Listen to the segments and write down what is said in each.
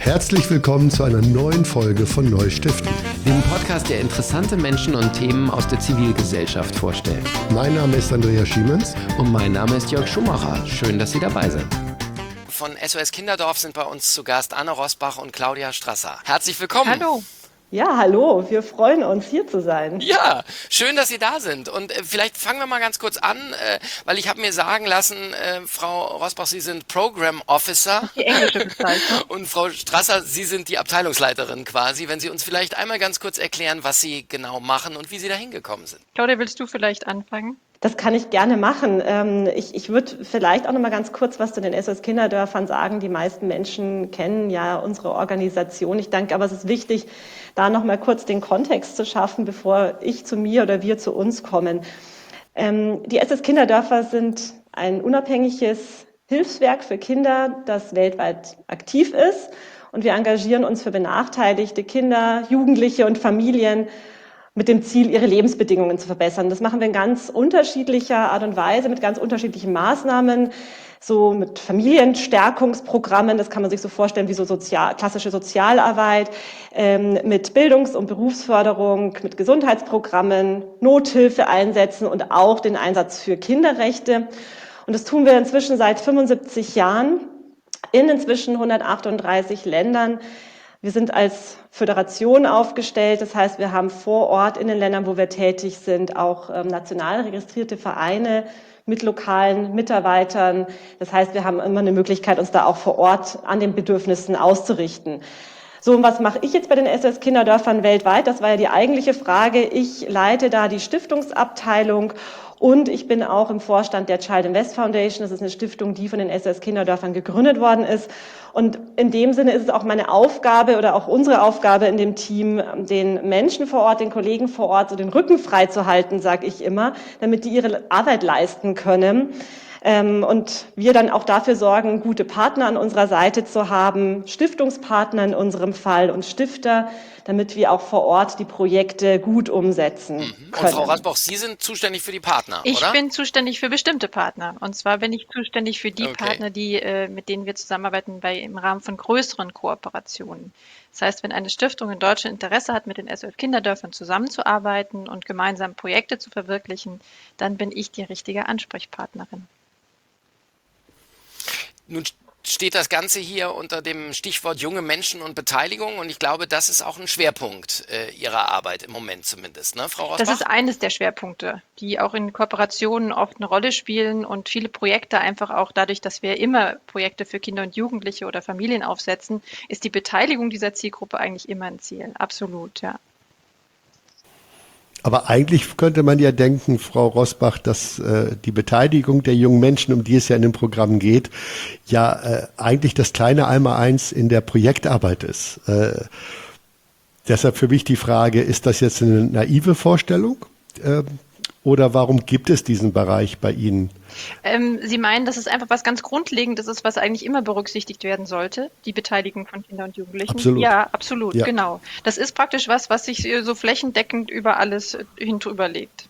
Herzlich willkommen zu einer neuen Folge von Neustiften. Dem Podcast, der interessante Menschen und Themen aus der Zivilgesellschaft vorstellt. Mein Name ist Andreas Schiemens. Und mein Name ist Jörg Schumacher. Schön, dass Sie dabei sind. Von SOS Kinderdorf sind bei uns zu Gast Anne Rosbach und Claudia Strasser. Herzlich willkommen. Hallo. Ja, hallo, wir freuen uns, hier zu sein. Ja, schön, dass Sie da sind. Und vielleicht fangen wir mal ganz kurz an, weil ich habe mir sagen lassen, Frau Rosbach, Sie sind Program Officer. Die englische Bezeichnung. Und Frau Strasser, Sie sind die Abteilungsleiterin quasi. Wenn Sie uns vielleicht einmal ganz kurz erklären, was Sie genau machen und wie Sie da hingekommen sind. Claudia, willst du vielleicht anfangen? Das kann ich gerne machen. Ich würde vielleicht auch noch mal ganz kurz was zu den SOS Kinderdörfern sagen. Die meisten Menschen kennen ja unsere Organisation. Ich denke aber, es ist wichtig, da noch mal kurz den Kontext zu schaffen, bevor ich zu mir oder wir zu uns kommen. Die SOS Kinderdörfer sind ein unabhängiges Hilfswerk für Kinder, das weltweit aktiv ist. Und wir engagieren uns für benachteiligte Kinder, Jugendliche und Familien mit dem Ziel, ihre Lebensbedingungen zu verbessern. Das machen wir in ganz unterschiedlicher Art und Weise, mit ganz unterschiedlichen Maßnahmen, so mit Familienstärkungsprogrammen, das kann man sich so vorstellen wie so klassische Sozialarbeit, mit Bildungs- und Berufsförderung, mit Gesundheitsprogrammen, Nothilfeeinsätzen und auch den Einsatz für Kinderrechte. Und das tun wir inzwischen seit 75 Jahren in inzwischen 138 Ländern. Wir sind als Föderation aufgestellt, das heißt, wir haben vor Ort in den Ländern, wo wir tätig sind, auch national registrierte Vereine mit lokalen Mitarbeitern. Das heißt, wir haben immer eine Möglichkeit, uns da auch vor Ort an den Bedürfnissen auszurichten. So, und was mache ich jetzt bei den SOS Kinderdörfern weltweit? Das war ja die eigentliche Frage. Ich leite da die Stiftungsabteilung und ich bin auch im Vorstand der Child Invest Foundation. Das ist eine Stiftung, die von den SOS Kinderdörfern gegründet worden ist. Und in dem Sinne ist es auch meine Aufgabe oder auch unsere Aufgabe in dem Team, den Menschen vor Ort, den Kollegen vor Ort, so den Rücken frei zu halten, sage ich immer, damit die ihre Arbeit leisten können. Und wir dann auch dafür sorgen, gute Partner an unserer Seite zu haben, Stiftungspartner in unserem Fall und Stifter, damit wir auch vor Ort die Projekte gut umsetzen können. Und Frau Rosbach, Sie sind zuständig für die Partner, oder? Ich bin zuständig für bestimmte Partner. Und zwar bin ich zuständig für die Partner, mit denen wir zusammenarbeiten im Rahmen von größeren Kooperationen. Das heißt, wenn eine Stiftung in Deutschland Interesse hat, mit den SOS Kinderdörfern zusammenzuarbeiten und gemeinsam Projekte zu verwirklichen, dann bin ich die richtige Ansprechpartnerin. Nun steht das Ganze hier unter dem Stichwort junge Menschen und Beteiligung und ich glaube, das ist auch ein Schwerpunkt Ihrer Arbeit im Moment zumindest, ne, Frau Rosbach? Das ist eines der Schwerpunkte, die auch in Kooperationen oft eine Rolle spielen und viele Projekte einfach auch dadurch, dass wir immer Projekte für Kinder und Jugendliche oder Familien aufsetzen, ist die Beteiligung dieser Zielgruppe eigentlich immer ein Ziel. Absolut, ja. Aber eigentlich könnte man ja denken, Frau Rosbach, dass die Beteiligung der jungen Menschen, um die es ja in dem Programm geht, ja eigentlich das kleine Einmaleins in der Projektarbeit ist. Deshalb für mich die Frage, ist das jetzt eine naive Vorstellung? Oder warum gibt es diesen Bereich bei Ihnen? Sie meinen, dass es einfach was ganz Grundlegendes ist, was eigentlich immer berücksichtigt werden sollte, die Beteiligung von Kindern und Jugendlichen? Absolut. Ja, absolut, ja. Genau. Das ist praktisch was sich so flächendeckend über alles überlegt.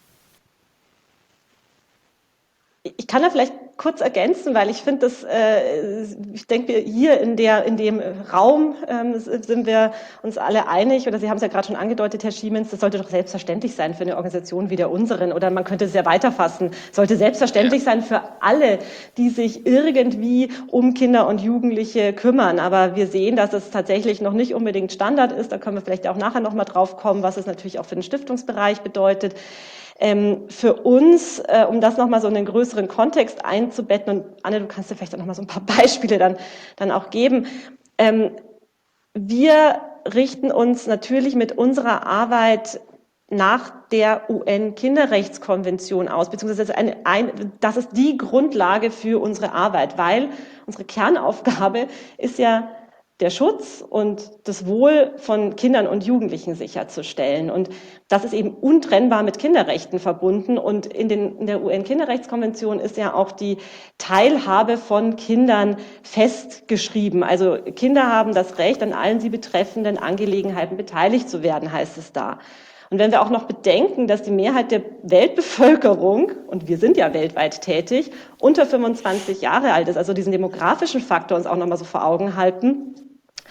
Ich kann da vielleicht kurz ergänzen, weil ich finde, ich denke, hier in dem Raum sind wir uns alle einig, oder Sie haben es ja gerade schon angedeutet, Herr Schiemens, das sollte doch selbstverständlich sein für eine Organisation wie der unseren, oder man könnte es ja weiterfassen, sollte selbstverständlich sein für alle, die sich irgendwie um Kinder und Jugendliche kümmern. Aber wir sehen, dass es tatsächlich noch nicht unbedingt Standard ist, da können wir vielleicht auch nachher nochmal drauf kommen, was es natürlich auch für den Stiftungsbereich bedeutet. Für uns, um das nochmal so in den größeren Kontext einzubetten, und Anne, du kannst dir vielleicht auch nochmal so ein paar Beispiele dann auch geben. Wir richten uns natürlich mit unserer Arbeit nach der UN-Kinderrechtskonvention aus, beziehungsweise das ist die Grundlage für unsere Arbeit, weil unsere Kernaufgabe ist ja, der Schutz und das Wohl von Kindern und Jugendlichen sicherzustellen. Und das ist eben untrennbar mit Kinderrechten verbunden. Und in der UN-Kinderrechtskonvention ist ja auch die Teilhabe von Kindern festgeschrieben. Also Kinder haben das Recht, an allen sie betreffenden Angelegenheiten beteiligt zu werden, heißt es da. Und wenn wir auch noch bedenken, dass die Mehrheit der Weltbevölkerung, und wir sind ja weltweit tätig, unter 25 Jahre alt ist, also diesen demografischen Faktor uns auch nochmal so vor Augen halten,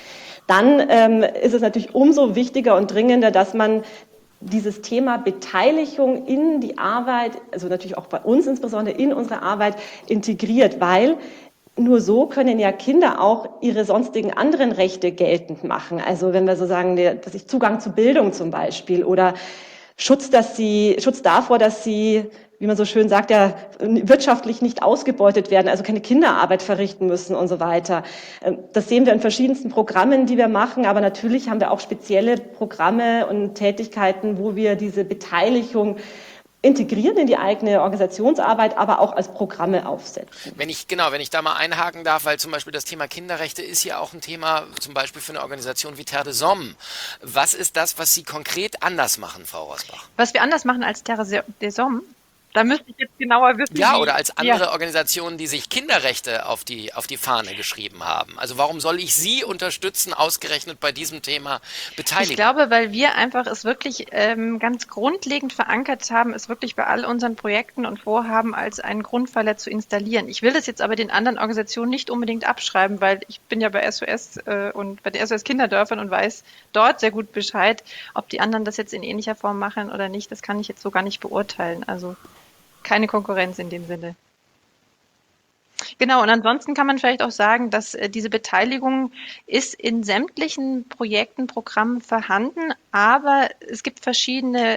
dann ist es natürlich umso wichtiger und dringender, dass man dieses Thema Beteiligung in die Arbeit, also natürlich auch bei uns insbesondere in unsere Arbeit integriert, weil nur so können ja Kinder auch ihre sonstigen anderen Rechte geltend machen. Also wenn wir so sagen, dass ich Zugang zu Bildung zum Beispiel oder Schutz davor, dass sie, wie man so schön sagt, ja wirtschaftlich nicht ausgebeutet werden, also keine Kinderarbeit verrichten müssen und so weiter. Das sehen wir in verschiedensten Programmen, die wir machen, aber natürlich haben wir auch spezielle Programme und Tätigkeiten, wo wir diese Beteiligung integrieren in die eigene Organisationsarbeit, aber auch als Programme aufsetzen. Wenn ich da mal einhaken darf, weil zum Beispiel das Thema Kinderrechte ist ja auch ein Thema, zum Beispiel für eine Organisation wie Terre des Hommes. Was ist das, was Sie konkret anders machen, Frau Rosbach? Was wir anders machen als Terre des Hommes, da müsste ich jetzt genauer wissen. Ja, oder als andere Organisationen, die sich Kinderrechte auf die Fahne geschrieben haben. Also warum soll ich Sie unterstützen, ausgerechnet bei diesem Thema Beteiligung? Ich glaube, weil wir einfach es wirklich ganz grundlegend verankert haben, es wirklich bei all unseren Projekten und Vorhaben als einen Grundpfeiler zu installieren. Ich will das jetzt aber den anderen Organisationen nicht unbedingt abschreiben, weil ich bin ja bei SOS und bei den SOS Kinderdörfern und weiß dort sehr gut Bescheid. Ob die anderen das jetzt in ähnlicher Form machen oder nicht, das kann ich jetzt so gar nicht beurteilen. Also keine Konkurrenz in dem Sinne. Genau, und ansonsten kann man vielleicht auch sagen, dass diese Beteiligung ist in sämtlichen Projekten, Programmen vorhanden, aber es gibt verschiedene,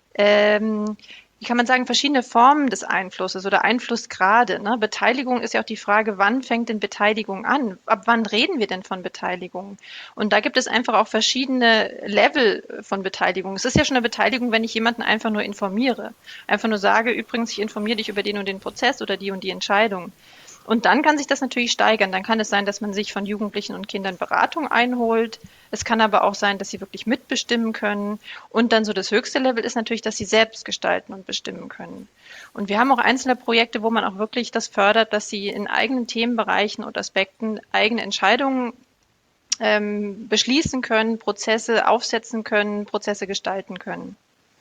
wie kann man sagen, verschiedene Formen des Einflusses oder Einflussgrade. Ne? Beteiligung ist ja auch die Frage, wann fängt denn Beteiligung an? Ab wann reden wir denn von Beteiligung? Und da gibt es einfach auch verschiedene Level von Beteiligung. Es ist ja schon eine Beteiligung, wenn ich jemanden einfach nur informiere. Einfach nur sage, übrigens, ich informiere dich über den und den Prozess oder die und die Entscheidung. Und dann kann sich das natürlich steigern. Dann kann es sein, dass man sich von Jugendlichen und Kindern Beratung einholt. Es kann aber auch sein, dass sie wirklich mitbestimmen können. Und dann so das höchste Level ist natürlich, dass sie selbst gestalten und bestimmen können. Und wir haben auch einzelne Projekte, wo man auch wirklich das fördert, dass sie in eigenen Themenbereichen und Aspekten eigene Entscheidungen beschließen können, Prozesse aufsetzen können, Prozesse gestalten können.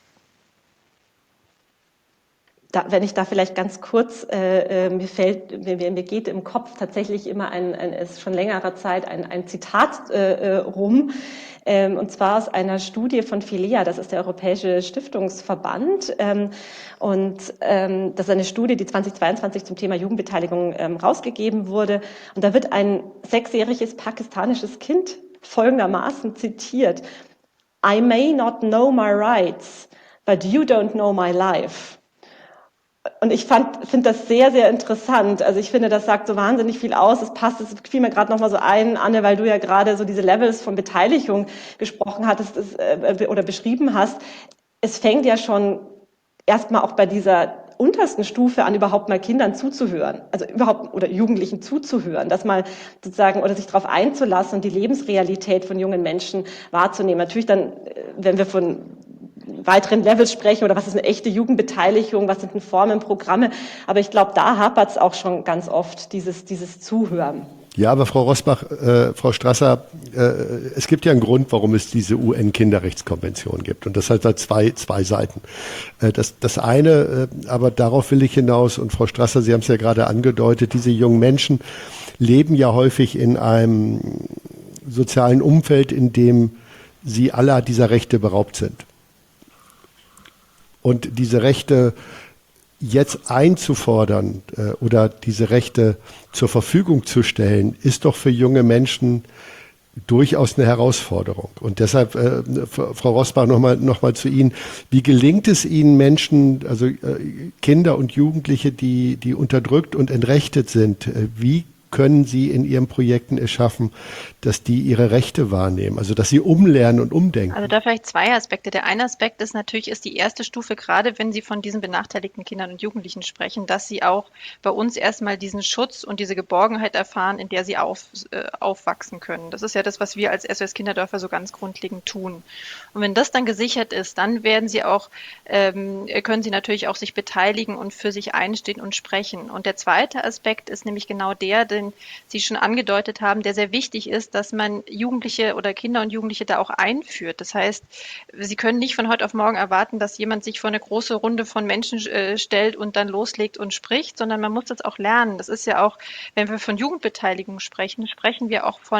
Wenn ich da vielleicht ganz kurz, mir geht im Kopf tatsächlich immer ist schon längerer Zeit ein Zitat rum, und zwar aus einer Studie von Filea, das ist der Europäische Stiftungsverband, und das ist eine Studie, die 2022 zum Thema Jugendbeteiligung rausgegeben wurde, und da wird ein 6-jähriges pakistanisches Kind folgendermaßen zitiert: I may not know my rights, but you don't know my life. Und ich finde das sehr, sehr interessant. Also ich finde, das sagt so wahnsinnig viel aus. Es fiel mir gerade noch mal so ein, Anne, weil du ja gerade so diese Levels von Beteiligung gesprochen hattest oder beschrieben hast. Es fängt ja schon erstmal auch bei dieser untersten Stufe an, überhaupt mal Kindern zuzuhören, also überhaupt oder Jugendlichen zuzuhören, das mal sozusagen oder sich darauf einzulassen und die Lebensrealität von jungen Menschen wahrzunehmen. Natürlich dann, wenn wir von weiteren Levels sprechen oder was ist eine echte Jugendbeteiligung, was sind denn Formen, Programme, aber ich glaube, da hapert es auch schon ganz oft, dieses Zuhören. Ja, aber Frau Rosbach, Frau Strasser, es gibt ja einen Grund, warum es diese UN-Kinderrechtskonvention gibt. Und das hat da zwei Seiten. Das eine, aber darauf will ich hinaus, und Frau Strasser, Sie haben es ja gerade angedeutet, diese jungen Menschen leben ja häufig in einem sozialen Umfeld, in dem sie aller dieser Rechte beraubt sind. Und diese Rechte jetzt einzufordern oder diese Rechte zur Verfügung zu stellen, ist doch für junge Menschen durchaus eine Herausforderung. Und deshalb, Frau Rosbach, noch mal zu Ihnen. Wie gelingt es Ihnen Menschen, also Kinder und Jugendliche, die unterdrückt und entrechtet sind, wie können Sie in Ihren Projekten es schaffen, dass die ihre Rechte wahrnehmen, also dass sie umlernen und umdenken? Also da vielleicht zwei Aspekte. Der eine Aspekt ist natürlich, ist die erste Stufe, gerade wenn Sie von diesen benachteiligten Kindern und Jugendlichen sprechen, dass sie auch bei uns erstmal diesen Schutz und diese Geborgenheit erfahren, in der sie aufwachsen können. Das ist ja das, was wir als SOS Kinderdörfer so ganz grundlegend tun. Und wenn das dann gesichert ist, dann werden sie auch, können sie natürlich auch sich beteiligen und für sich einstehen und sprechen. Und der zweite Aspekt ist nämlich genau der, den Sie schon angedeutet haben, der sehr wichtig ist, dass man Jugendliche oder Kinder und Jugendliche da auch einführt. Das heißt, Sie können nicht von heute auf morgen erwarten, dass jemand sich vor eine große Runde von Menschen stellt und dann loslegt und spricht, sondern man muss das auch lernen. Das ist ja auch, wenn wir von Jugendbeteiligung sprechen, sprechen wir auch von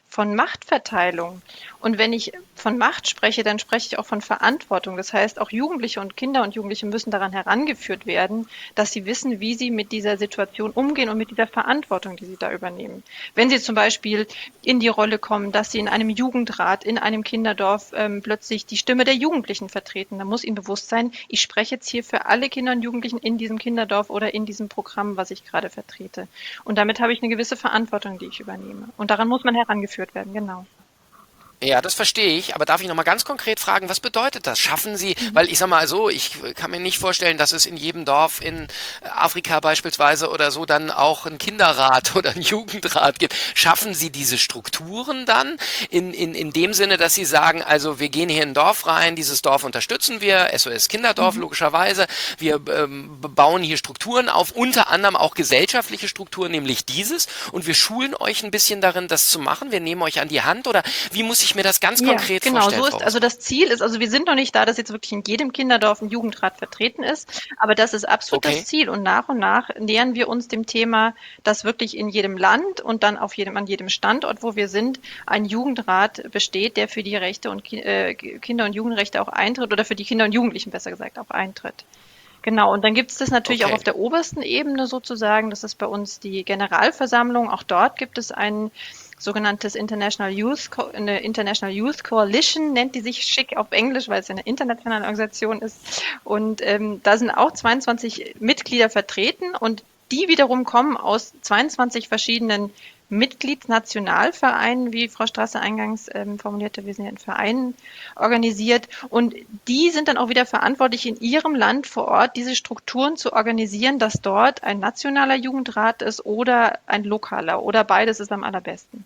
von Machtverteilung. Und wenn ich von Macht spreche, dann spreche ich auch von Verantwortung. Das heißt, auch Jugendliche und Kinder und Jugendliche müssen daran herangeführt werden, dass sie wissen, wie sie mit dieser Situation umgehen und mit dieser Verantwortung, die sie da übernehmen. Wenn sie zum Beispiel in die Rolle kommen, dass sie in einem Jugendrat, in einem Kinderdorf plötzlich die Stimme der Jugendlichen vertreten, dann muss ihnen bewusst sein, ich spreche jetzt hier für alle Kinder und Jugendlichen in diesem Kinderdorf oder in diesem Programm, was ich gerade vertrete. Und damit habe ich eine gewisse Verantwortung, die ich übernehme. Und daran muss man herangeführt werden, genau. Ja, das verstehe ich, aber darf ich noch mal ganz konkret fragen, was bedeutet das? Schaffen Sie, weil ich sag mal so, ich kann mir nicht vorstellen, dass es in jedem Dorf in Afrika beispielsweise oder so dann auch einen Kinderrat oder einen Jugendrat gibt. Schaffen Sie diese Strukturen dann in dem Sinne, dass Sie sagen, also wir gehen hier in ein Dorf rein, dieses Dorf unterstützen wir, SOS Kinderdorf logischerweise, wir bauen hier Strukturen auf, unter anderem auch gesellschaftliche Strukturen, nämlich dieses, und wir schulen euch ein bisschen darin, das zu machen, wir nehmen euch an die Hand, oder wie muss ich mir das ganz konkret genau, vorstellen? so ist, also das Ziel ist, also wir sind noch nicht da, dass jetzt wirklich in jedem Kinderdorf ein Jugendrat vertreten ist, aber das ist absolut das Ziel, und nach nähern wir uns dem Thema, dass wirklich in jedem Land und dann an jedem Standort, wo wir sind, ein Jugendrat besteht, der für die Rechte und Kinder- und Jugendrechte auch eintritt, oder für die Kinder und Jugendlichen besser gesagt auch eintritt. Genau, und dann gibt es das natürlich auch auf der obersten Ebene sozusagen, das ist bei uns die Generalversammlung, auch dort gibt es ein sogenanntes eine International Youth Coalition, nennt die sich schick auf Englisch, weil es eine internationale Organisation ist. Und da sind auch 22 Mitglieder vertreten, und die wiederum kommen aus 22 verschiedenen Mitgliedsnationalvereinen, wie Frau Strasser eingangs formulierte, wir sind ja in Vereinen organisiert, und die sind dann auch wieder verantwortlich, in ihrem Land vor Ort diese Strukturen zu organisieren, dass dort ein nationaler Jugendrat ist oder ein lokaler, oder beides ist am allerbesten.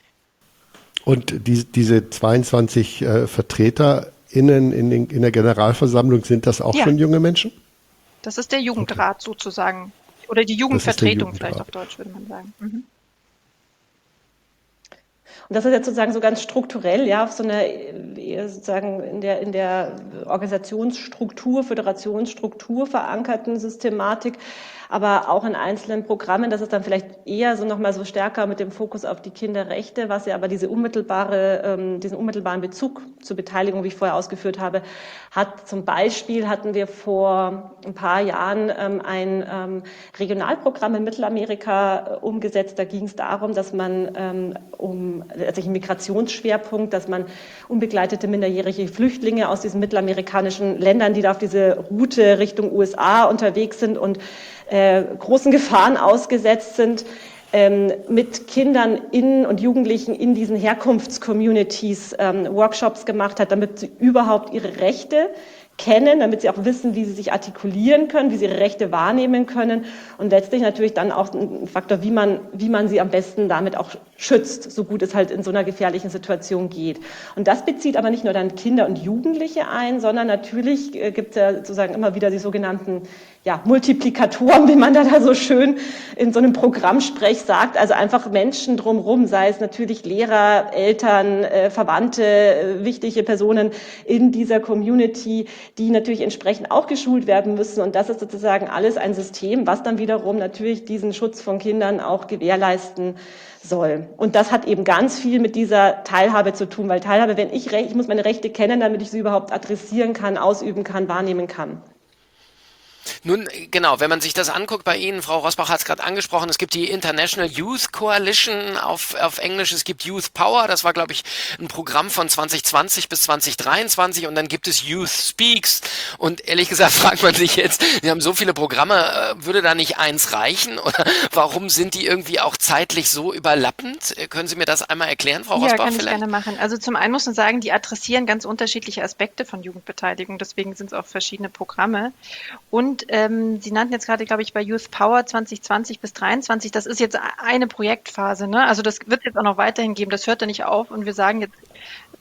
Und diese 22 VertreterInnen in der Generalversammlung, sind das auch schon junge Menschen? Das ist der Jugendrat sozusagen, oder die Jugendvertretung vielleicht auf Deutsch, würde man sagen. Mhm. Und das ist jetzt sozusagen so ganz strukturell, ja, auf so einer, sozusagen in der Organisationsstruktur, Föderationsstruktur verankerten Systematik, aber auch in einzelnen Programmen. Das ist dann vielleicht eher so nochmal so stärker mit dem Fokus auf die Kinderrechte, was ja aber diesen unmittelbaren Bezug zur Beteiligung, wie ich vorher ausgeführt habe, hat. Zum Beispiel hatten wir vor ein paar Jahren ein Regionalprogramm in Mittelamerika umgesetzt. Da ging es darum, dass man also ein Migrationsschwerpunkt, dass man unbegleitete minderjährige Flüchtlinge aus diesen mittelamerikanischen Ländern, die da auf diese Route Richtung USA unterwegs sind und großen Gefahren ausgesetzt sind, mit Kindern und Jugendlichen in diesen Herkunftscommunities Workshops gemacht hat, damit sie überhaupt ihre Rechte kennen, damit sie auch wissen, wie sie sich artikulieren können, wie sie ihre Rechte wahrnehmen können, und letztlich natürlich dann auch ein Faktor, wie man sie am besten damit auch schützt, so gut es halt in so einer gefährlichen Situation geht. Und das bezieht aber nicht nur dann Kinder und Jugendliche ein, sondern natürlich gibt es ja sozusagen immer wieder die sogenannten Multiplikatoren, wie man da so schön in so einem Programmsprech sagt, also einfach Menschen drumherum, sei es natürlich Lehrer, Eltern, Verwandte, wichtige Personen in dieser Community, die natürlich entsprechend auch geschult werden müssen, und das ist sozusagen alles ein System, was dann wiederum natürlich diesen Schutz von Kindern auch gewährleisten soll. Und das hat eben ganz viel mit dieser Teilhabe zu tun, weil Teilhabe, ich muss meine Rechte kennen, damit ich sie überhaupt adressieren kann, ausüben kann, wahrnehmen kann. Nun, genau, wenn man sich das anguckt bei Ihnen, Frau Rosbach hat es gerade angesprochen, es gibt die International Youth Coalition auf Englisch, es gibt Youth Power, das war, glaube ich, ein Programm von 2020 bis 2023, und dann gibt es Youth Speaks, und ehrlich gesagt fragt man sich jetzt, wir haben so viele Programme, würde da nicht eins reichen, oder warum sind die irgendwie auch zeitlich so überlappend? Können Sie mir das einmal erklären, Frau Rosbach? Ja, kann ich gerne machen. Also zum einen muss man sagen, die adressieren ganz unterschiedliche Aspekte von Jugendbeteiligung, deswegen sind es auch verschiedene Programme. Und Sie nannten jetzt gerade, glaube ich, bei Youth Power 2020 bis 2023, das ist jetzt eine Projektphase, ne? Also das wird es jetzt auch noch weiterhin geben, das hört ja nicht auf, und wir sagen jetzt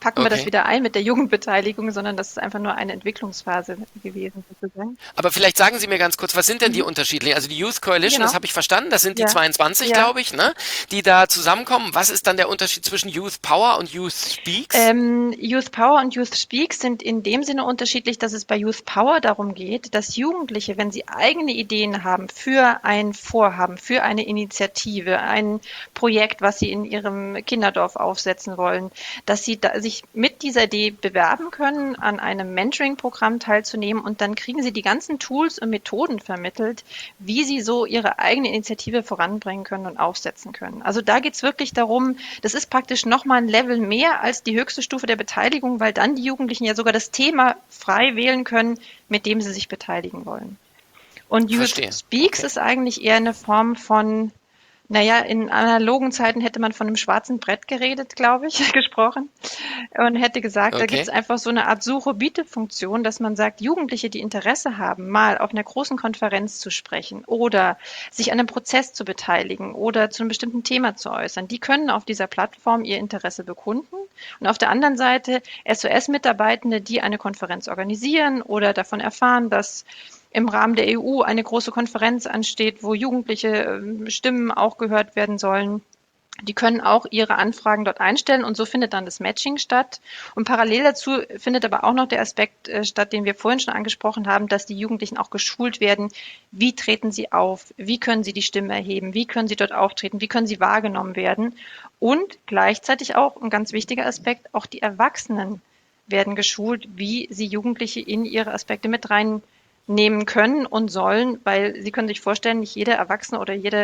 packen wir das Okay. wieder ein mit der Jugendbeteiligung, sondern das ist einfach nur eine Entwicklungsphase gewesen, sozusagen. Aber vielleicht sagen Sie mir ganz kurz, was sind denn die unterschiedlichen? Also die Youth Coalition, Genau. das habe ich verstanden, das sind die Ja. 22, Ja. glaube ich, ne, die da zusammenkommen. Was ist dann der Unterschied zwischen Youth Power und Youth Speaks? Youth Power und Youth Speak sind in dem Sinne unterschiedlich, dass es bei Youth Power darum geht, dass Jugendliche, wenn sie eigene Ideen haben für ein Vorhaben, für eine Initiative, ein Projekt, was sie in ihrem Kinderdorf aufsetzen wollen, dass sie sich mit dieser Idee bewerben können, an einem Mentoring-Programm teilzunehmen, und dann kriegen sie die ganzen Tools und Methoden vermittelt, wie sie so ihre eigene Initiative voranbringen können und aufsetzen können. Also da geht es wirklich darum, das ist praktisch nochmal ein Level mehr als die höchste Stufe der Beteiligung, weil dann die Jugendlichen ja sogar das Thema frei wählen können, mit dem sie sich beteiligen wollen. Und Youth Verstehe. Speaks Okay. ist eigentlich eher eine Form von, naja, in analogen Zeiten hätte man von einem schwarzen Brett geredet, glaube ich, gesprochen, und hätte gesagt, da Okay. gibt es einfach so eine Art Suche-Biete-Funktion, dass man sagt, Jugendliche, die Interesse haben, mal auf einer großen Konferenz zu sprechen oder sich an einem Prozess zu beteiligen oder zu einem bestimmten Thema zu äußern, die können auf dieser Plattform ihr Interesse bekunden. Und auf der anderen Seite SOS-Mitarbeitende, die eine Konferenz organisieren oder davon erfahren, dass im Rahmen der EU eine große Konferenz ansteht, wo jugendliche Stimmen auch gehört werden sollen. Die können auch ihre Anfragen dort einstellen, und so findet dann das Matching statt. Und parallel dazu findet aber auch noch der Aspekt statt, den wir vorhin schon angesprochen haben, dass die Jugendlichen auch geschult werden. Wie treten sie auf? Wie können sie die Stimme erheben? Wie können sie dort auftreten? Wie können sie wahrgenommen werden? Und gleichzeitig auch, ein ganz wichtiger Aspekt, auch die Erwachsenen werden geschult, wie sie Jugendliche in ihre Aspekte mit reinnehmen können und sollen, weil Sie können sich vorstellen, nicht jeder Erwachsene oder jede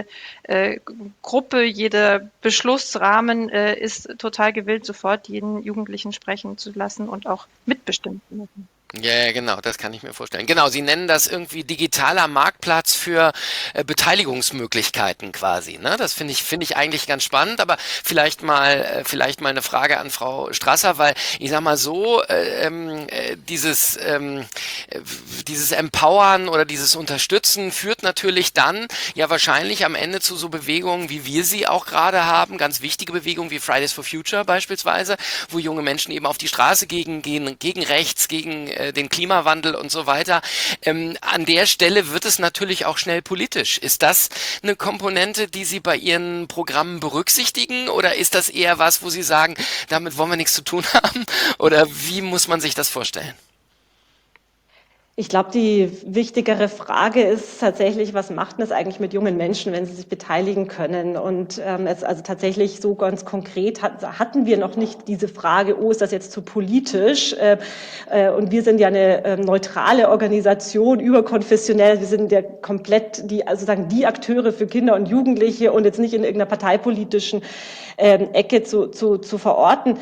Gruppe, jeder Beschlussrahmen ist total gewillt, sofort jeden Jugendlichen sprechen zu lassen und auch mitbestimmen zu lassen. Ja, genau, das kann ich mir vorstellen. Genau, Sie nennen das irgendwie digitaler Marktplatz für Beteiligungsmöglichkeiten quasi, ne? Das finde ich eigentlich ganz spannend, aber vielleicht mal eine Frage an Frau Strasser, weil ich sag mal so, dieses Empowern oder dieses Unterstützen führt natürlich dann ja wahrscheinlich am Ende zu so Bewegungen, wie wir sie auch gerade haben, ganz wichtige Bewegungen wie Fridays for Future beispielsweise, wo junge Menschen eben auf die Straße gehen, gegen rechts, gegen den Klimawandel und so weiter. An der Stelle wird es natürlich auch schnell politisch. Ist das eine Komponente, die Sie bei Ihren Programmen berücksichtigen, oder ist das eher was, wo Sie sagen, damit wollen wir nichts zu tun haben? Oder wie muss man sich das vorstellen? Ich glaube, die wichtigere Frage ist tatsächlich, was macht denn das eigentlich mit jungen Menschen, wenn sie sich beteiligen können? Und es also tatsächlich so ganz konkret hatten wir noch nicht diese Frage, oh, ist das jetzt zu politisch? Und wir sind ja eine neutrale Organisation, überkonfessionell. Wir sind ja komplett die Akteure für Kinder und Jugendliche und jetzt nicht in irgendeiner parteipolitischen Ecke zu verorten.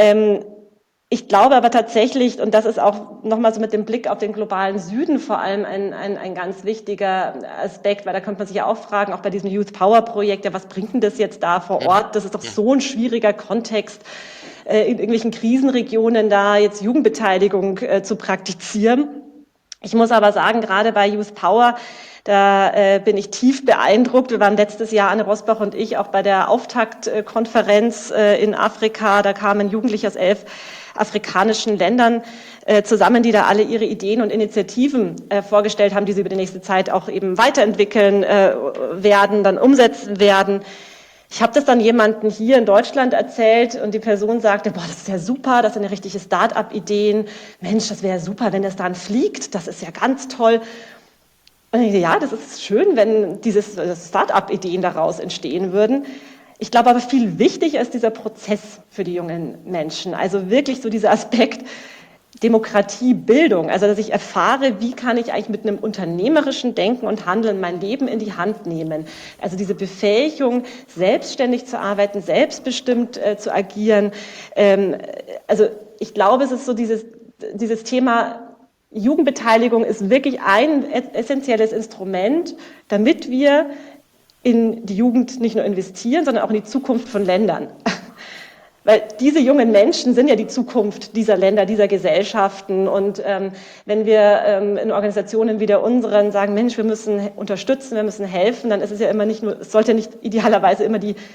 Ich glaube aber tatsächlich, und das ist auch nochmal so mit dem Blick auf den globalen Süden vor allem ein ganz wichtiger Aspekt, weil da könnte man sich ja auch fragen, auch bei diesem Youth Power Projekt, ja, was bringt denn das jetzt da vor Ort? Das ist doch so ein schwieriger Kontext, in irgendwelchen Krisenregionen da jetzt Jugendbeteiligung zu praktizieren. Ich muss aber sagen, gerade bei Youth Power, da bin ich tief beeindruckt. Wir waren letztes Jahr, Anne Rosbach und ich, auch bei der Auftaktkonferenz in Afrika. Da kamen Jugendliche aus 11 afrikanischen Ländern zusammen, die da alle ihre Ideen und Initiativen vorgestellt haben, die sie über die nächste Zeit auch eben weiterentwickeln werden, dann umsetzen werden. Ich habe das dann jemandem hier in Deutschland erzählt und die Person sagte, boah, das ist ja super, das sind ja richtige Start-up-Ideen. Mensch, das wäre super, wenn das dann fliegt, das ist ja ganz toll. Und ich dachte, ja, das ist schön, wenn diese Start-up-Ideen daraus entstehen würden. Ich glaube aber, viel wichtiger ist dieser Prozess für die jungen Menschen. Also wirklich so dieser Aspekt Demokratiebildung. Also, dass ich erfahre, wie kann ich eigentlich mit einem unternehmerischen Denken und Handeln mein Leben in die Hand nehmen. Also diese Befähigung, selbstständig zu arbeiten, selbstbestimmt zu agieren. Also ich glaube, es ist so dieses Thema Jugendbeteiligung ist wirklich ein essentielles Instrument, damit wir in die Jugend nicht nur investieren, sondern auch in die Zukunft von Ländern. Weil diese jungen Menschen sind ja die Zukunft dieser Länder, dieser Gesellschaften. Und wenn wir in Organisationen wie der unseren sagen, Mensch, wir müssen unterstützen, wir müssen helfen, dann ist es ja immer nicht nur, es sollte nicht idealerweise immer die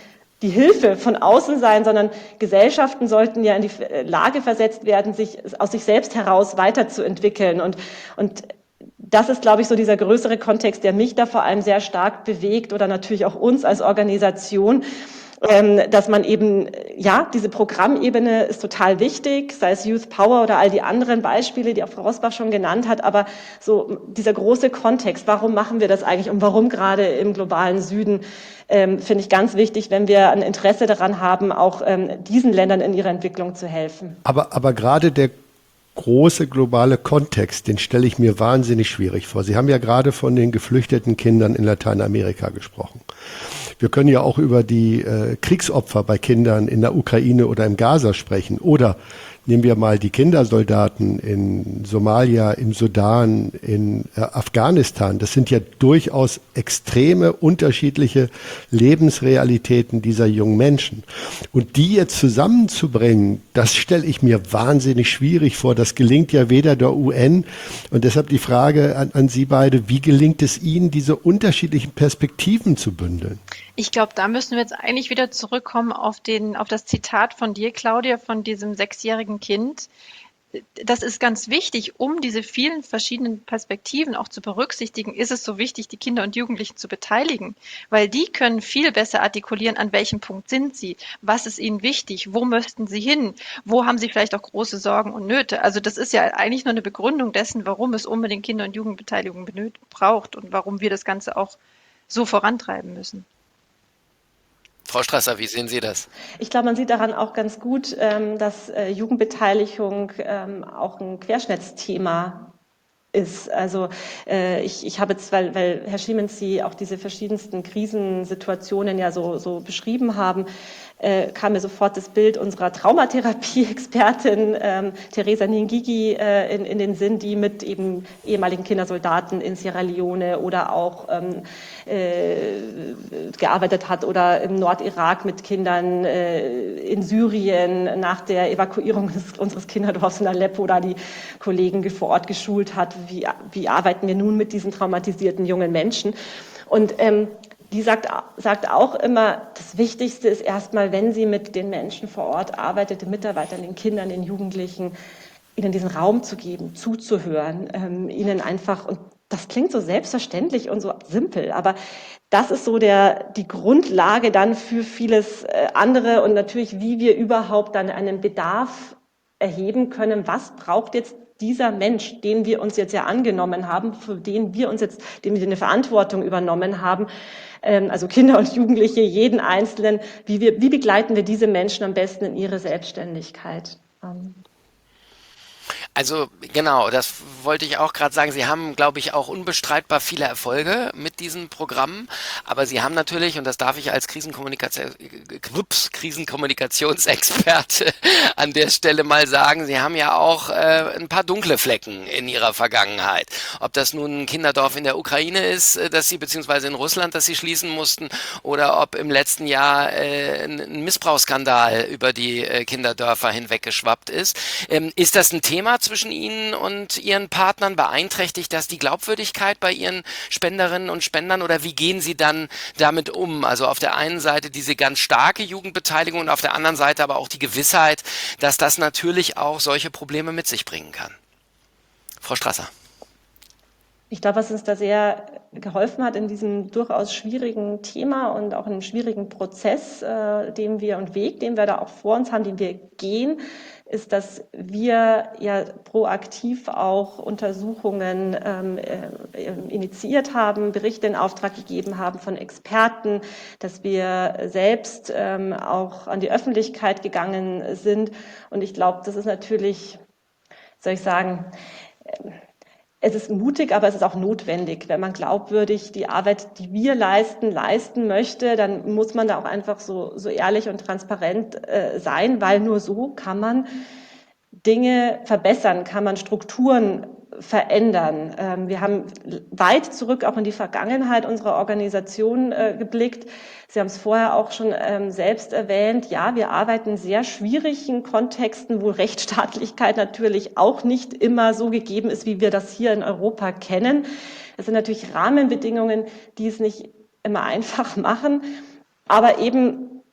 die Hilfe von außen sein, sondern Gesellschaften sollten ja in die Lage versetzt werden, sich aus sich selbst heraus weiterzuentwickeln. Und das ist, glaube ich, so dieser größere Kontext, der mich da vor allem sehr stark bewegt oder natürlich auch uns als Organisation, dass man eben, ja, diese Programmebene ist total wichtig, sei es Youth Power oder all die anderen Beispiele, die auch Frau Rosbach schon genannt hat, aber so dieser große Kontext, warum machen wir das eigentlich und warum gerade im globalen Süden, finde ich ganz wichtig, wenn wir ein Interesse daran haben, auch diesen Ländern in ihrer Entwicklung zu helfen. Aber gerade der große globale Kontext, den stelle ich mir wahnsinnig schwierig vor. Sie haben ja gerade von den geflüchteten Kindern in Lateinamerika gesprochen. Wir können ja auch über die Kriegsopfer bei Kindern in der Ukraine oder im Gaza sprechen. Oder nehmen wir mal die Kindersoldaten in Somalia, im Sudan, in Afghanistan. Das sind ja durchaus extreme, unterschiedliche Lebensrealitäten dieser jungen Menschen. Und die jetzt zusammenzubringen, das stelle ich mir wahnsinnig schwierig vor. Das gelingt ja weder der UN. Und deshalb die Frage an Sie beide, wie gelingt es Ihnen, diese unterschiedlichen Perspektiven zu bündeln? Ich glaube, da müssen wir jetzt eigentlich wieder zurückkommen auf das Zitat von dir, Claudia, von diesem 6-jährigen Kind. Das ist ganz wichtig, um diese vielen verschiedenen Perspektiven auch zu berücksichtigen, ist es so wichtig, die Kinder und Jugendlichen zu beteiligen, weil die können viel besser artikulieren, an welchem Punkt sind sie, was ist ihnen wichtig, wo möchten sie hin, wo haben sie vielleicht auch große Sorgen und Nöte. Also das ist ja eigentlich nur eine Begründung dessen, warum es unbedingt Kinder- und Jugendbeteiligung braucht und warum wir das Ganze auch so vorantreiben müssen. Frau Strasser, wie sehen Sie das? Ich glaube, man sieht daran auch ganz gut, dass Jugendbeteiligung auch ein Querschnittsthema ist. Also ich habe jetzt, weil Herr Schiemens Sie auch diese verschiedensten Krisensituationen ja so beschrieben haben, kam mir sofort das Bild unserer Traumatherapie-Expertin Teresa Ngigi in den Sinn, die mit eben ehemaligen Kindersoldaten in Sierra Leone oder auch gearbeitet hat oder im Nordirak mit Kindern in Syrien nach der Evakuierung unseres Kinderdorfs in Aleppo, da die Kollegen vor Ort geschult hat, wie arbeiten wir nun mit diesen traumatisierten jungen Menschen. Und die sagt auch immer, das Wichtigste ist erstmal, wenn sie mit den Menschen vor Ort arbeitet, den Mitarbeitern, den Kindern, den Jugendlichen, ihnen diesen Raum zu geben, zuzuhören, ihnen einfach, und das klingt so selbstverständlich und so simpel, aber das ist so die Grundlage dann für vieles andere und natürlich, wie wir überhaupt dann einen Bedarf erheben können, was braucht jetzt dieser Mensch, den wir uns jetzt ja angenommen haben, für den wir eine Verantwortung übernommen haben, also Kinder und Jugendliche, jeden Einzelnen, wie begleiten wir diese Menschen am besten in ihre Selbstständigkeit? Also genau, das wollte ich auch gerade sagen. Sie haben, glaube ich, auch unbestreitbar viele Erfolge mit diesen Programmen, aber Sie haben natürlich, und das darf ich als Krisenkommunikationsexperte an der Stelle mal sagen, Sie haben ja auch ein paar dunkle Flecken in Ihrer Vergangenheit. Ob das nun ein Kinderdorf in der Ukraine ist, das Sie, beziehungsweise in Russland, das Sie schließen mussten, oder ob im letzten Jahr ein Missbrauchsskandal über die Kinderdörfer hinweggeschwappt ist. Ist das ein Thema zwischen Ihnen und Ihren Partnern? Beeinträchtigt das die Glaubwürdigkeit bei Ihren Spenderinnen und Spendern oder wie gehen Sie dann damit um? Also auf der einen Seite diese ganz starke Jugendbeteiligung und auf der anderen Seite aber auch die Gewissheit, dass das natürlich auch solche Probleme mit sich bringen kann. Frau Strasser. Ich glaube, was uns da sehr geholfen hat in diesem durchaus schwierigen Thema und auch in einem schwierigen Prozess, den wir da auch vor uns haben, den wir gehen, ist, dass wir ja proaktiv auch Untersuchungen initiiert haben, Berichte in Auftrag gegeben haben von Experten, dass wir selbst auch an die Öffentlichkeit gegangen sind. Und ich glaube, das ist natürlich, soll ich sagen, es ist mutig, aber es ist auch notwendig. Wenn man glaubwürdig die Arbeit, die wir leisten möchte, dann muss man da auch einfach so ehrlich und transparent sein, weil nur so kann man Dinge verbessern, kann man Strukturen verändern. Wir haben weit zurück auch in die Vergangenheit unserer Organisation geblickt. Sie haben es vorher auch schon selbst erwähnt. Ja, wir arbeiten in sehr schwierigen Kontexten, wo Rechtsstaatlichkeit natürlich auch nicht immer so gegeben ist, wie wir das hier in Europa kennen. Es sind natürlich Rahmenbedingungen, die es nicht immer einfach machen. Aber eben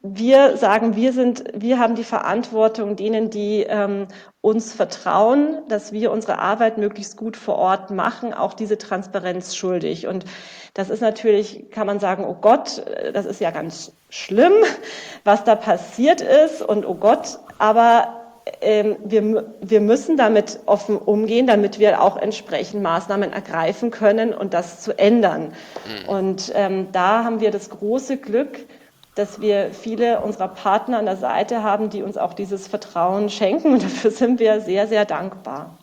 wir sagen, wir haben die Verantwortung, denen, die uns vertrauen, dass wir unsere Arbeit möglichst gut vor Ort machen, auch diese Transparenz schuldig. Und das ist natürlich, kann man sagen, oh Gott, das ist ja ganz schlimm, was da passiert ist und oh Gott, aber wir müssen damit offen umgehen, damit wir auch entsprechend Maßnahmen ergreifen können und das zu ändern. Und da haben wir das große Glück, dass wir viele unserer Partner an der Seite haben, die uns auch dieses Vertrauen schenken. Und dafür sind wir sehr, sehr dankbar.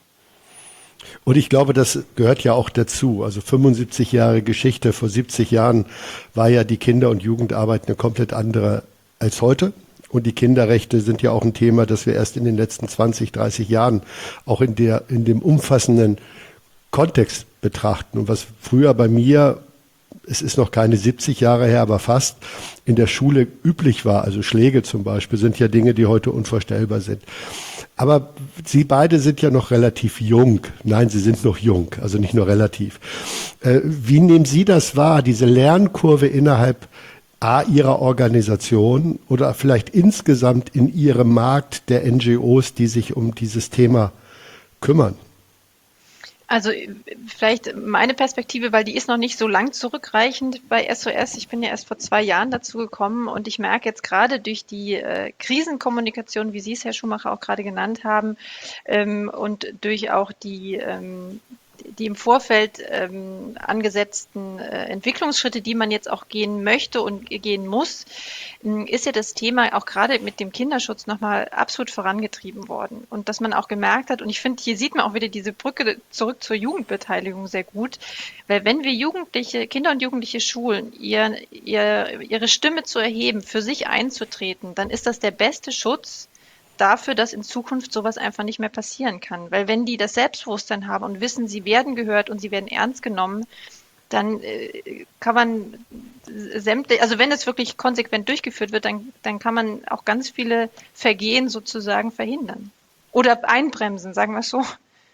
Und ich glaube, das gehört ja auch dazu. Also 75 Jahre Geschichte, vor 70 Jahren war ja die Kinder- und Jugendarbeit eine komplett andere als heute. Und die Kinderrechte sind ja auch ein Thema, das wir erst in den letzten 20, 30 Jahren auch in dem umfassenden Kontext betrachten. Und was früher bei mir, es ist noch keine 70 Jahre her, aber fast in der Schule üblich war, also Schläge zum Beispiel, sind ja Dinge, die heute unvorstellbar sind. Aber Sie beide sind ja noch relativ jung. Nein, Sie sind noch jung, also nicht nur relativ. Wie nehmen Sie das wahr, diese Lernkurve innerhalb Ihrer Organisation oder vielleicht insgesamt in Ihrem Markt der NGOs, die sich um dieses Thema kümmern? Also vielleicht meine Perspektive, weil die ist noch nicht so lang zurückreichend bei SOS. Ich bin ja erst vor 2 Jahren dazu gekommen und ich merke jetzt gerade durch die Krisenkommunikation, wie Sie es, Herr Schumacher, auch gerade genannt haben, und durch auch die im Vorfeld angesetzten Entwicklungsschritte, die man jetzt auch gehen möchte und gehen muss, ist ja das Thema auch gerade mit dem Kinderschutz nochmal absolut vorangetrieben worden. Und dass man auch gemerkt hat, und ich finde, hier sieht man auch wieder diese Brücke zurück zur Jugendbeteiligung sehr gut, weil wenn wir Kinder und Jugendliche schulen, ihre Stimme zu erheben, für sich einzutreten, dann ist das der beste Schutz dafür, dass in Zukunft sowas einfach nicht mehr passieren kann. Weil wenn die das Selbstbewusstsein haben und wissen, sie werden gehört und sie werden ernst genommen, dann kann man also wenn es wirklich konsequent durchgeführt wird, dann kann man auch ganz viele Vergehen sozusagen verhindern. Oder einbremsen, sagen wir es so.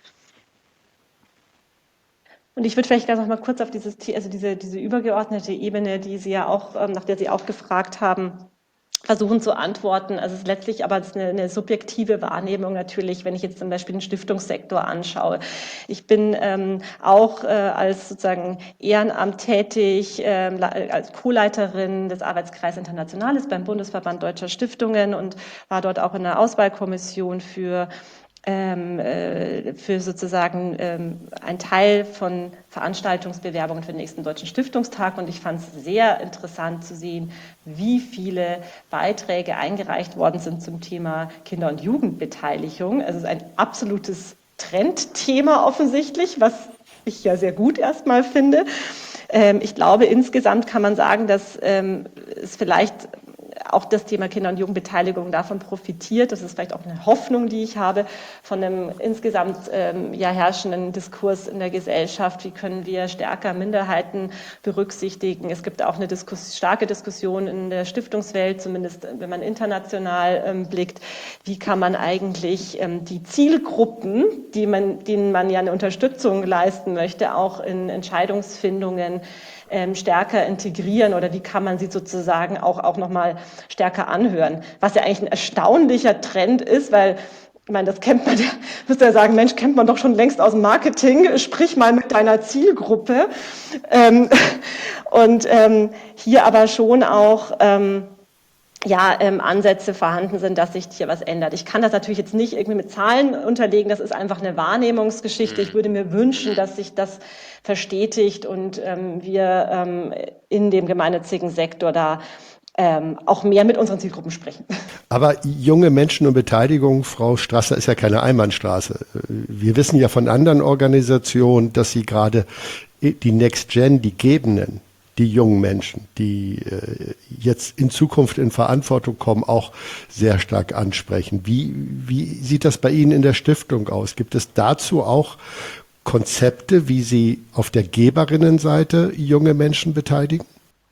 Und ich würde vielleicht ganz noch mal kurz auf diese übergeordnete Ebene, die Sie ja auch, nach der Sie auch gefragt haben, versuchen zu antworten. Also es ist letztlich aber eine subjektive Wahrnehmung natürlich, wenn ich jetzt zum Beispiel den Stiftungssektor anschaue. Ich bin auch als sozusagen Ehrenamt tätig, als Co-Leiterin des Arbeitskreises Internationales beim Bundesverband Deutscher Stiftungen und war dort auch in der Auswahlkommission für sozusagen ein Teil von Veranstaltungsbewerbungen für den nächsten Deutschen Stiftungstag. Und ich fand es sehr interessant zu sehen, wie viele Beiträge eingereicht worden sind zum Thema Kinder- und Jugendbeteiligung. Also es ist ein absolutes Trendthema offensichtlich, was ich ja sehr gut erstmal finde. Ich glaube, insgesamt kann man sagen, dass es vielleicht auch das Thema Kinder- und Jugendbeteiligung davon profitiert. Das ist vielleicht auch eine Hoffnung, die ich habe, von einem insgesamt herrschenden Diskurs in der Gesellschaft. Wie können wir stärker Minderheiten berücksichtigen? Es gibt auch eine starke Diskussion in der Stiftungswelt, zumindest wenn man international blickt. Wie kann man eigentlich die Zielgruppen, denen man ja eine Unterstützung leisten möchte, auch in Entscheidungsfindungen stärker integrieren oder wie kann man sie sozusagen auch nochmal stärker anhören? Was ja eigentlich ein erstaunlicher Trend ist, weil ich meine, das kennt man, müsste ja sagen, Mensch, kennt man doch schon längst aus dem Marketing, sprich mal mit deiner Zielgruppe. Hier aber schon auch Ansätze vorhanden sind, dass sich hier was ändert. Ich kann das natürlich jetzt nicht irgendwie mit Zahlen unterlegen, das ist einfach eine Wahrnehmungsgeschichte. Ich würde mir wünschen, dass sich das verstetigt und wir in dem gemeinnützigen Sektor da auch mehr mit unseren Zielgruppen sprechen. Aber junge Menschen und Beteiligung, Frau Strasser, ist ja keine Einbahnstraße. Wir wissen ja von anderen Organisationen, dass sie gerade die Next Gen, die Gebenden, die jungen Menschen, die jetzt in Zukunft in Verantwortung kommen, auch sehr stark ansprechen. Wie sieht das bei Ihnen in der Stiftung aus? Gibt es dazu auch Konzepte, wie Sie auf der Geberinnenseite junge Menschen beteiligen?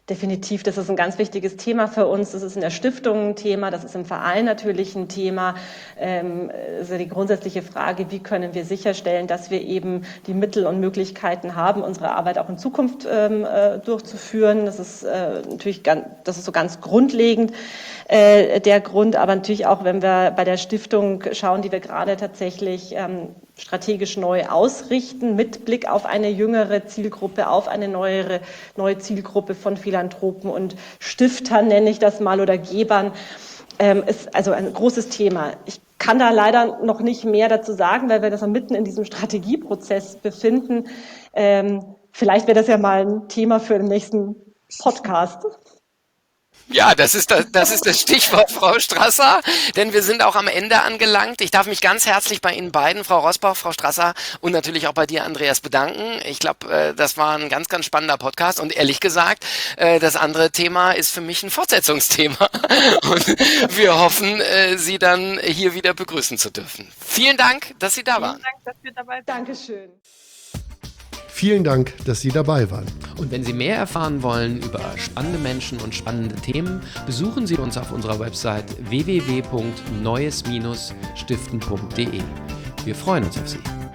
definitiv, das ist ein ganz wichtiges Thema für uns. Das ist in der Stiftung ein Thema, das ist im Verein natürlich ein Thema. Also die grundsätzliche Frage, wie können wir sicherstellen, dass wir eben die Mittel und Möglichkeiten haben, unsere Arbeit auch in Zukunft durchzuführen. Das ist natürlich so ganz grundlegend der Grund, aber natürlich auch, wenn wir bei der Stiftung schauen, die wir gerade tatsächlich strategisch neu ausrichten, mit Blick auf eine jüngere Zielgruppe, auf eine neue Zielgruppe von Philanthropen und Stiftern, nenne ich das mal, oder Gebern, ist also ein großes Thema. Ich kann da leider noch nicht mehr dazu sagen, weil wir das mitten in diesem Strategieprozess befinden. Vielleicht wäre das ja mal ein Thema für den nächsten Podcast. Ja, das ist das Stichwort, Frau Strasser, denn wir sind auch am Ende angelangt. Ich darf mich ganz herzlich bei Ihnen beiden, Frau Rosbach, Frau Strasser, und natürlich auch bei dir, Andreas, bedanken. Ich glaube, das war ein ganz, ganz spannender Podcast und ehrlich gesagt, das andere Thema ist für mich ein Fortsetzungsthema und wir hoffen, Sie dann hier wieder begrüßen zu dürfen. Vielen Dank, dass Sie da waren. Vielen Dank, dass wir dabei sind. Dankeschön. Vielen Dank, dass Sie dabei waren. Und wenn Sie mehr erfahren wollen über spannende Menschen und spannende Themen, besuchen Sie uns auf unserer Website www.neues-stiften.de. Wir freuen uns auf Sie.